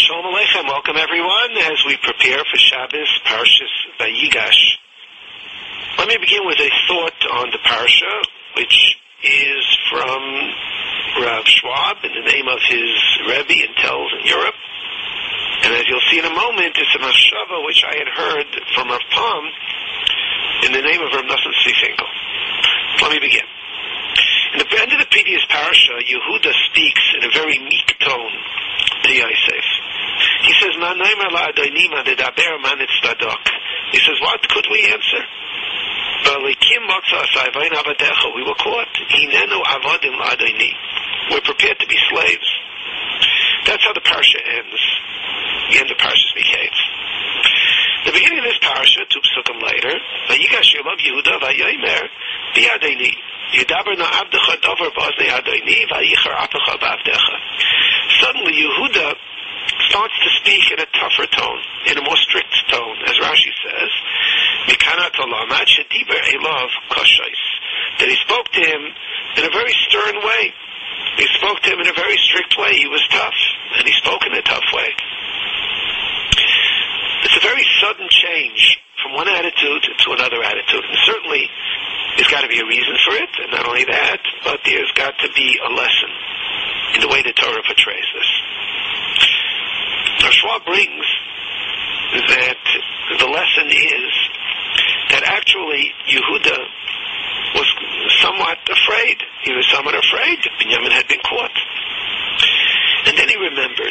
Shalom Aleichem. Welcome everyone as we prepare for Shabbos, Parshas Vayigash. Let me begin with a thought on the Parsha, which is from Rav Schwab in the name of his Rebbe in Telz in Europe. And as you'll see in a moment, it's a machshava which I had heard from Rav Palm in the name of Rav Nosson Tzvi Finkel. Let me begin. In the end of the previous Parsha, Yehuda speaks in a very meek tone to Yosef. He says, he says, what could we answer? We were caught. We're prepared to be slaves. That's how the Parsha ends. The end of Parshas Miketz. The beginning of this Parsha, two psukim later, Vayigash Yelav Yehuda Vayomer Biyadeni Yedaber Na Abdecha Dover B'Oznei Adoni Vayichar Apecha B'Avdecha. Suddenly Yehuda starts to speak in a tougher tone, in a more strict tone, as Rashi says, Mikana Tolamat Shediber Elav Koshais. That he spoke to him in a very stern way. He spoke to him in a very strict way. He was tough, and he spoke in a tough way. It's a very sudden change from one attitude to another attitude, and certainly there's got to be a reason for it, and not only that, but there's got to be a lesson in the way the Torah portrays this. Now, Schwab brings that the lesson is that actually Yehuda was somewhat afraid. He was somewhat afraid that Binyamin had been caught. And then he remembered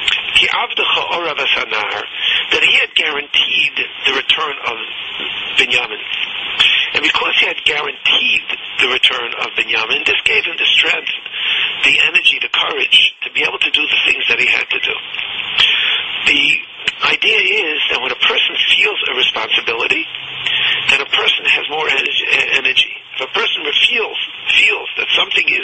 that he had guaranteed the return of Binyamin. And because he had guaranteed the return of Binyamin, this gave him the strength, the energy, the courage to be able to do the things that he had to do. The idea is that when a person feels a responsibility, then a person has more energy. If a person feels that something is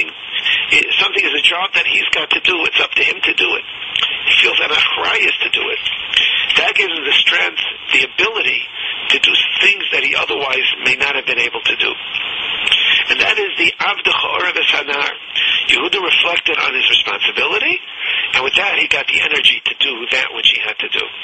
a job that he's got to do, it's up to him to do it. He feels an achrayus to do it. That gives him the strength, the ability to do things that he otherwise may not have been able to do. And that is the Avdecha Orav Hanar. Yehuda reflected on his responsibility, and with that he got the energy to do that which he had to do.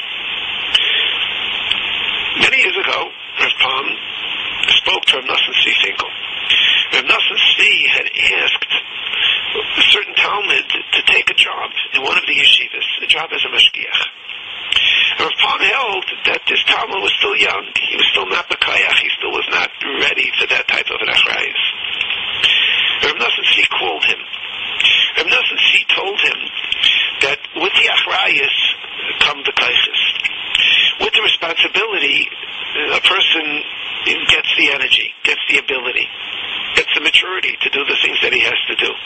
Many years ago, Rav Palm spoke to Rav Nosson Tzvi Finkel. Rav Nosson Tzvi had asked a certain Talmud to take a job in one of the yeshivas, a job as a mashgiach. Rav Palm held that this Talmud was still young. He was still not Bekayach. He still was not ready for that type of an achrayus. Rav Nosson Tzvi called him. Rav Nosson Tzvi told him that with the achrayus come the kaiches. With the responsibility, a person gets the energy, gets the ability, gets the maturity to do the things that he has to do.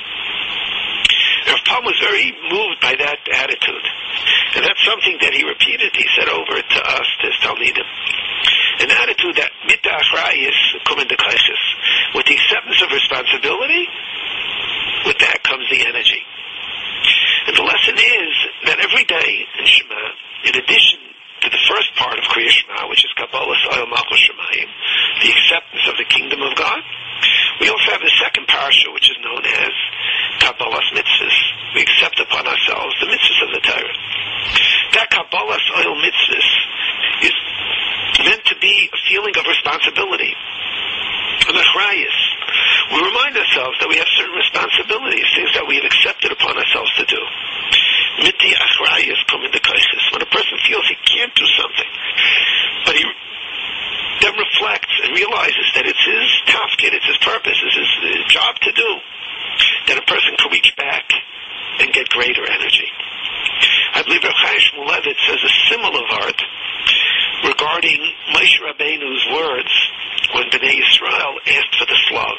Rav Palm was very moved by that attitude. And that's something that he repeated. He said over to us, to his Talmidim. An attitude that mit achrayus kumen de kaiches. With the acceptance of responsibility, with that comes the energy. And the lesson is that every day in Shema, in addition to the first part of Kriya Shema, which is Kabbalas Oyel Malchus Shemayim, the acceptance of the kingdom of God, we also have the second parasha, which is known as Kabbalas Mitzvahs. We accept upon ourselves the mitzvahs of the Torah. That Kabbalas Oyel Mitzvahs is meant to be a feeling of responsibility, an achrayus. We remind ourselves that we have certain responsibilities, things that we have accepted upon ourselves to do. Miti achrayus come in the kaiches. When a person feels he can't do something, but he then reflects and realizes that it's his tafkid, it's his purpose, it's his job to do, then a person can reach back and get greater energy. I believe Rav Chaim Shmulevitz says a similar word regarding Moshe Rabbeinu's words when Bnei Yisrael asked for the Slav.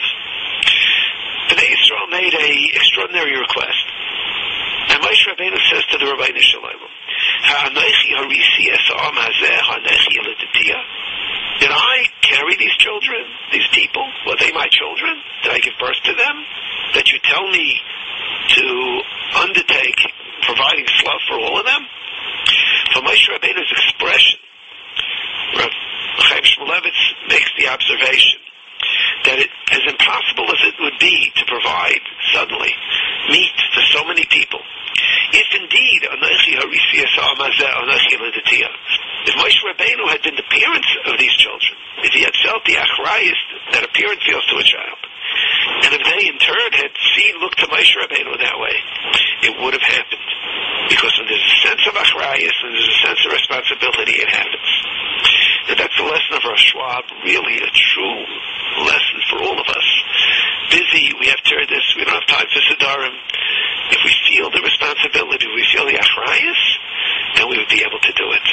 Bnei Yisrael made an extraordinary request. And Moshe Rabbeinu says to the Rabbeinu Shalom, Ha'anechi harisi esa'am hazeh ha'anechi eletitiyah. Did I carry these children, these people? Were they my children? Did I give birth to them? That you tell me to undertake providing slav for all of them? For Moshe Rabbeinu's expression, Rav Chaim Shmulevitz makes the observation that it, as impossible as it would be to provide suddenly meat for so many people, if indeed Anochi Harisi Asa Amazeh Anochi L'Datiyah. If Moshe Rabbeinu had been the parents of these children, if he had felt the achrayus that a parent feels to a child, and if they in turn had looked to Moshe Rabbeinu that way, it would have happened. Because when there's a sense of achrayus and there's a sense of responsibility, it happens. And that's the lesson of Rosh Schwab, really a true lesson for all of us. Busy, we have this, we don't have time for Siddharim. If we feel the responsibility, we feel the achrayus, then we would be able to do it.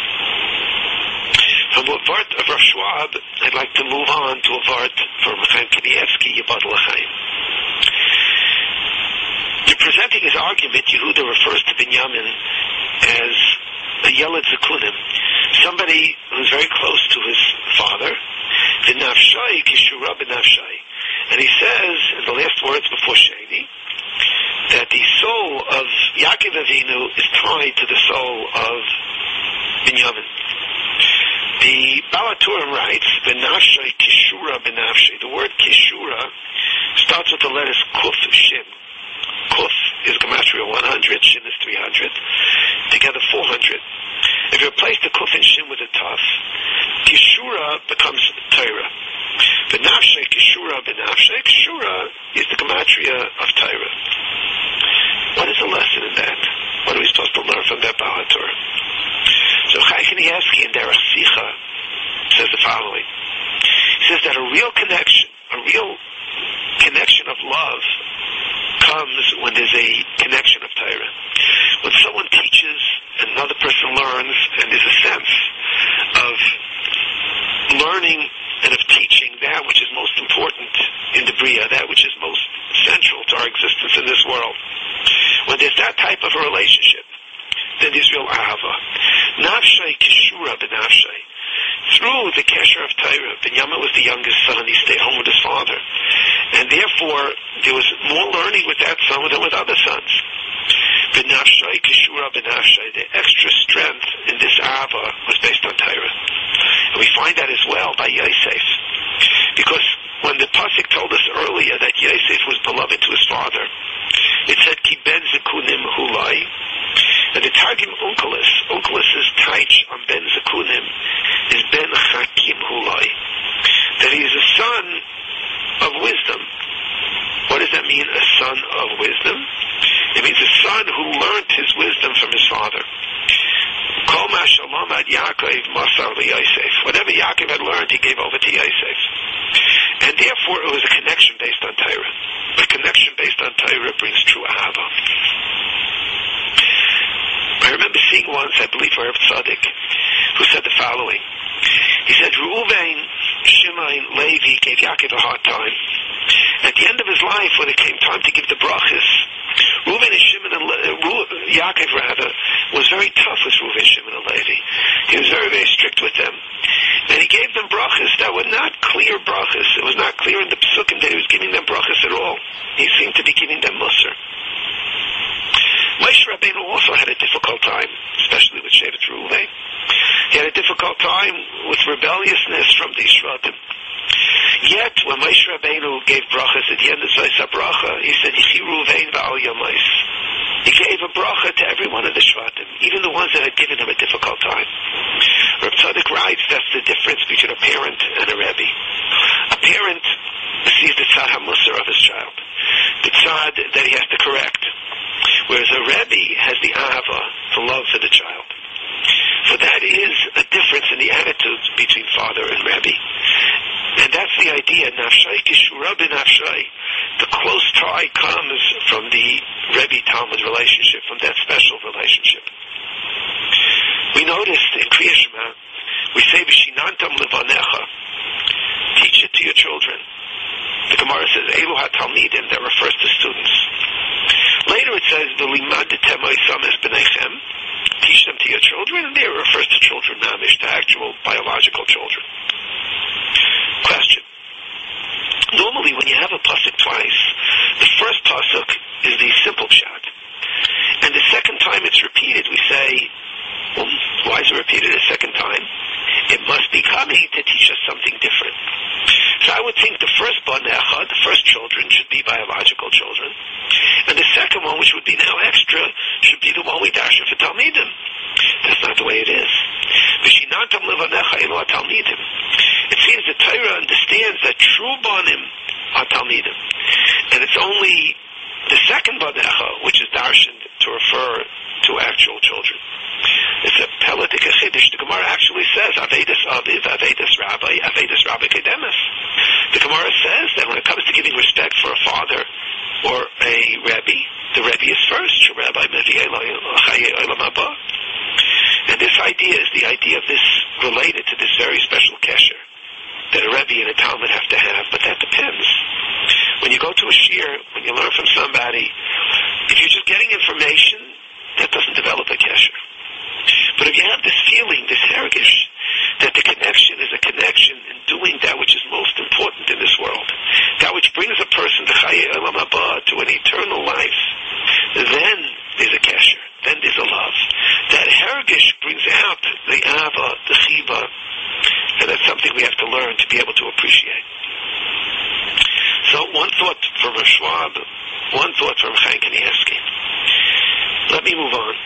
From a vart of Rosh Schwab, I'd like to move on to a vart from Chaim Kanievsky, Yibad L'Chaim. In presenting his argument, Yehuda refers to Binyamin as a Yeled Zekunim, somebody who's very close to his father, V'nafshai kishura b'nafshai. And he says, in the last words before Sheni, that the soul of Yaakov Avinu is tied to the soul of Binyamin. The Baal HaTurim writes, B'nafshai kishura b'nafshai. The word kishura starts with the letters Kuf Shin. Kuf is Gematria 100, Shin is 300, together 400. If you replace the Kuf and Shin with a Taf, Kishura becomes Torah. B'nafshei Kishura b'nafshei. Kishura is the Gematria of Torah. What is the lesson in that? What are we supposed to learn from that Baal HaTurim? So Chaim Kanievsky in Derech Sicha says the following. He says that a real connection of love comes when there's a connection of Torah. When someone teaches and another person learns, and there's a sense of learning and of teaching that which is most important in the Bria, that which is most central to our existence in this world. When there's that type of a relationship, then there's real ahava. Nafshay kishura b'nafshay. Through the kesher of Torah, Binyamin was the youngest son. He stayed home with his father. And therefore, there was more learning with that son than with other sons. B'nafshay kishura b'nafshay. The extra strength in this ahava was based on Torah. And we find that as well by Yosef. Because when the Pasuk told us earlier that Yosef was beloved to his father, it said, Ki ben zekunim hulai. And the Targum Onkelos' taich on ben zekunim is ben chakim hulai. That he is a son of wisdom. What does that mean, a son of wisdom? It means a son who learned his wisdom from his father. Kol ma shalomad Yaakov masar Yosef. Whatever Yaakov had learned, he gave over to Yosef. And therefore, it was a connection based on Torah. A connection based on Torah brings true ahava. I remember seeing once, I believe, Rav Tzaddik, who said the following. He said, Reuven, Shimon, Levi gave Yaakov a hard time. At the end of his life, when it came time to give the brachas, Reuven and Shimon and Yaakov was very tough with Reuven, Shimon, and Levi. He was very, very strict with them. And he gave them brachas that were not clear brachas. It was not clear in the Pesukim that he was giving them brachas at all. He seemed to be giving them musar. Moshe Rabbeinu also had a difficult time, especially with Shevet Reuven. He had a difficult time with rebelliousness from the Shvatim. Yet, when Moshe Rabbeinu gave brachas at the end of Zayis HaBracha, he said, Yichi Reuven v'al Yomais. He gave a bracha to every one of the Shvatim, even the ones that had given him a difficult time. Reb Tzaddik writes that's the difference between a parent and a Rebbe. A parent sees the tzad ha-musar of his child, the tzad that he has to correct, whereas a Rebbe has the ahava, the love for the child. So that is a difference in the attitudes between father and Rebbe. And that's the idea, nafshay kishura b'nafshay. The close tie comes from the Rebbe-Talmud relationship, from that special relationship. We noticed in Kriya Shema, we say, V'shinantam levanecha. Teach it to your children. The Gemara says, Elu ha-talmidim, that refers to students. Later it says, V'limadetem oisam es b'neichem. Teach them to your children, and there it refers to children, namish, to actual biological children. Question. Normally, when you have a pasuk twice, the first pasuk is the simple pshat, and the second time it's repeated, we say, well, why is it repeated a second time? It must be coming to teach us something different. So I would think the first banecha, the first children, should be biological children, and the second one, which would be now extra, should be the one we darshan for Talmidim. That's not the way it is. It seems the Torah understands that true Banim are Talmidim. And it's only the second Banecha which is darshaned to refer to actual children. It's a Peladik Chiddush. The Gemara actually says, Avedas Aviv, Avedas Rabbi Kedemus. The Gemara says that when it comes to giving respect for a father or a Rebbe, the Rebbe is first. And this idea is the idea of this related to this very special kesher that a Rebbe and a Talmud have to have, but that depends. When you go to a shiur, when you learn from somebody, if you're just getting information, that doesn't develop a kesher. But if you have this feeling, this hergish, that the connection is a connection in doing that which is most important in this world, that which brings a person to Chaye Olam Haba, to an eternal life, then there's a kesher, then there's a love. That hergish brings out the ava, the chiba, and that's something we have to learn to be able to appreciate. So one thought from a Schwab, one thought from Chaim Kanievsky. Let me move on.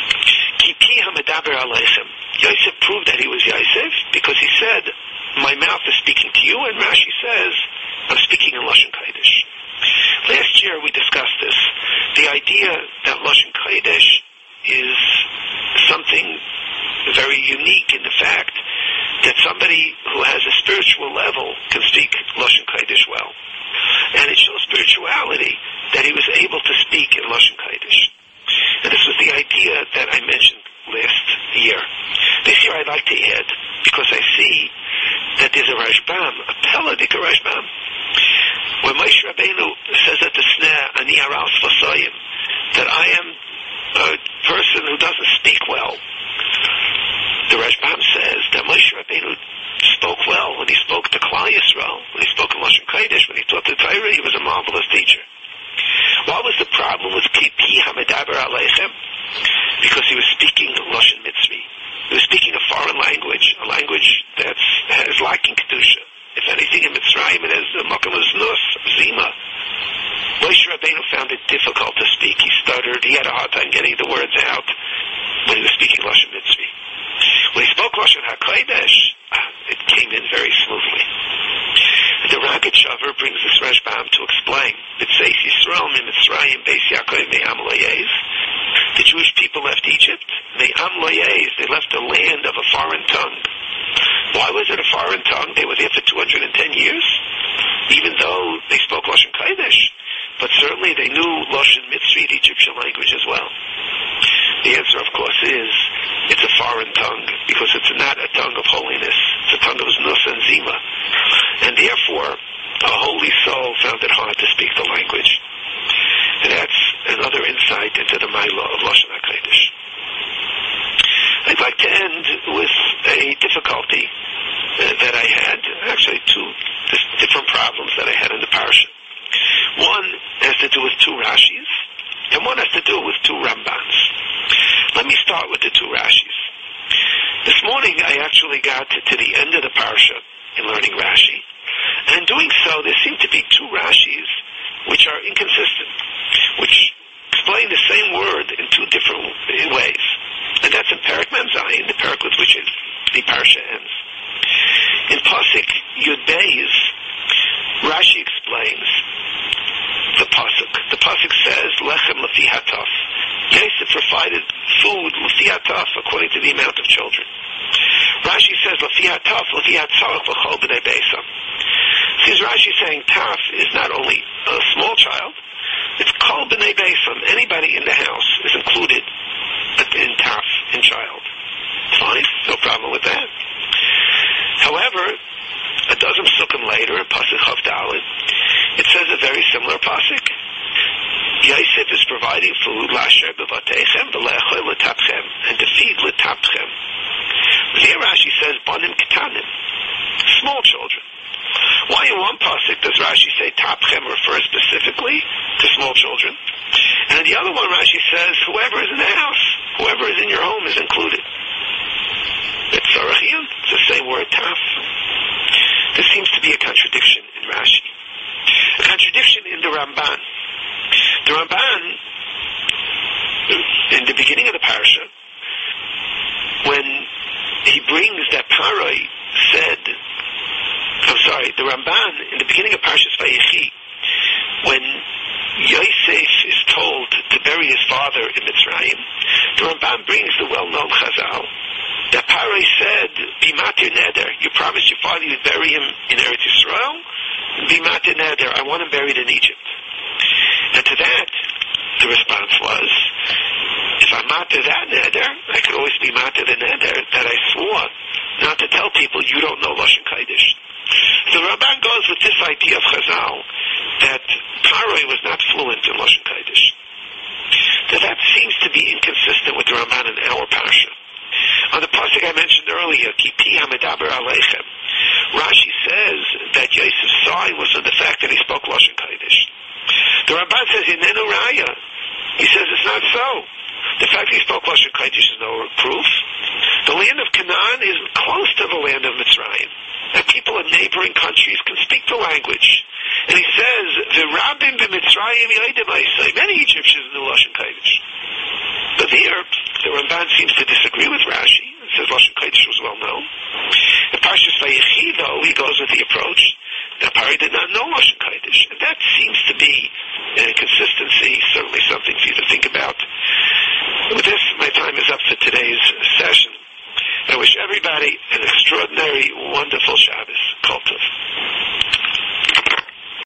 Yosef proved that he was Yosef because he said, my mouth is speaking to you, and Rashi says, I'm speaking in Lashon Kodesh. Last year we discussed this. The idea that Lashon Kodesh is something very unique in the fact that somebody who has a spiritual level can speak Lashon Kodesh well. And it shows spirituality that he was able to speak in Lashon Kodesh. And this was the idea that I mentioned last year. This year I'd like to add, because I see that there's a Rashbam, a Peladik Rashbam. When Moshe Rabbeinu says at the Sneh, Ani Aral Sfasayim, that I am a person who doesn't speak well, the Rashbam says that Moshe Rabbeinu spoke well when he spoke to Klal Yisrael, when he spoke in Lashon Kodesh, when he taught the Torah, he was a marvelous teacher. What was the problem with Kipi Hamedaber Aleichem? Because he was speaking Lashon Mitzri. He was speaking a foreign language, a language that is lacking Kedusha. If anything, in Mitzrayim it has the Makam Nus, Zima. Moshe Rabbeinu found it difficult to speak. He stuttered. He had a hard time getting the words out when he was speaking Lashon Mitzri. When he spoke Lashon HaKodesh, it came in very smoothly. The Ragat Shavar brings this Rashbam to explain. It says Yisrael Mitzrayim Beis Yaakov Me'am Loyez. The Jewish people left Egypt. Me'am Loyez. They left a land of a foreign tongue. Why was it a foreign tongue? They were there for 210 years, even though they spoke Lashon Kodesh. But certainly they knew Lashon Mitzri, the Egyptian language, as well. The answer, of course, is it's a foreign tongue because it's not a tongue of holiness. It's a tongue of Nus and Zima. And therefore, a holy soul found it hard to speak the language. And that's another insight into the Ma'ila of Lashon HaKodesh. I'd like to end with a difficulty that I had, actually two different problems that I had in the parasha. One has to do with two Rashis, and one has to do with two Rambans. Let me start with the two Rashis. This morning I actually got to the end of the parasha in learning Rashi, and in doing so there seem to be two Rashis which are inconsistent, which explain the same word in two different ways. And that's in Perek Mem Zayin, the Perek with which the parasha ends. In Pasuk Yud Beis, Rashi explains the Pasuk. The Pasuk says, Lechem Lefi Hataf. Yosef provided food Lefi Hataf according to the amount of children. Rashi says, Lefi Hataf, Lefi Hatzarach L'chol B'nei Beisam. Since Rashi is saying Taf is not only a small child, it's Kol B'nei Beisam. Anybody in the house is included in Taf, in child. Fine, no problem with that. However, a dozen psukim later, in Pasuk Chav Daled, it says a very similar pasuk. Yosef is providing food, lasher b'vatechem, v'le'echol l'tapchem, and to feed l'tapchem. Here Rashi says, banim ketanim, small children. Why in one pasuk does Rashi say tapchem refers specifically to small children? And in the other one Rashi says, whoever is in the house, whoever is in your home is included. It's sarachiyun, it's the same word, taf. There seems to be a contradiction in Rashi. A contradiction in the Ramban. The Ramban, in brings that Paroi said, the Ramban, in the beginning of Parshas Vayechi, when Yosef is told to bury his father in Mitzrayim, the Ramban brings the well-known Chazal that Paroi said, Bimatir Neder, you promised your father you'd bury him in Eretz Yisrael, Bimatir Neder, I want him buried in Egypt. And to that, the response was, if I'm matir that neder, I could always be matir the neder that I swore not to tell people you don't know Lashon Kodesh. So the Ramban goes with this idea of Chazal that Paroi was not fluent in Lashon Kodesh. That seems to be inconsistent with the Ramban in our Parsha. On the pasuk I mentioned earlier, Kipi Hamedaber Aleichem, Rashi says that Yosef's sign was on the fact that he spoke Lashon Kodesh. The Ramban says, Yinenu Raya. He says it's not so. The fact he spoke Lashon Kodesh is no proof. The land of Canaan is close to the land of Mitzrayim, and people in neighboring countries can speak the language. And he says, V'rabim b'Mitzrayim yodim Isai. Many Egyptians knew Lashon Kodesh. But here, the Ramban seems to disagree with Rashi. He says Lashon Kodesh was well known. In Parshas Vayechi, though, he goes with the approach that Paroi did not know Lashon Kodesh. And that seems to be an inconsistency, certainly something for you to think about. With this, my time is up for today's session. I wish everybody an extraordinary, wonderful Shabbos. Kol Tov.